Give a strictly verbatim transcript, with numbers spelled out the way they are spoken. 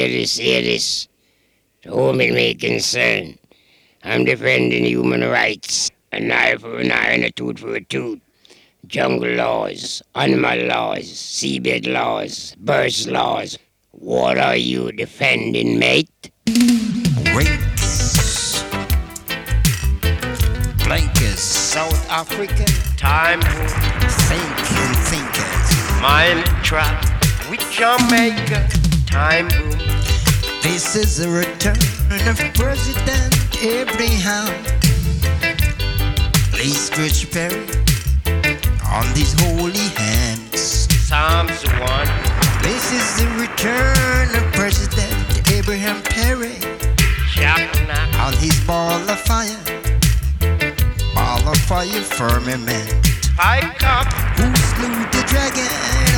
hear this, hear this. To whom it may concern, I'm defending human rights. An eye for an eye and a tooth for a tooth. Jungle laws, animal laws, seabed laws, birds laws. What are you defending, mate? Rapes. Blankets. South African. Time Thinking thinkers. mind trap with Jamaica. Time boom. This is the return of President Abraham. Place Rich Perry on these holy hands. Psalms one. This is the return of President Abraham Perry Jacknack. on his ball of fire, ball of fire firmament. Spike up. Who slew the dragon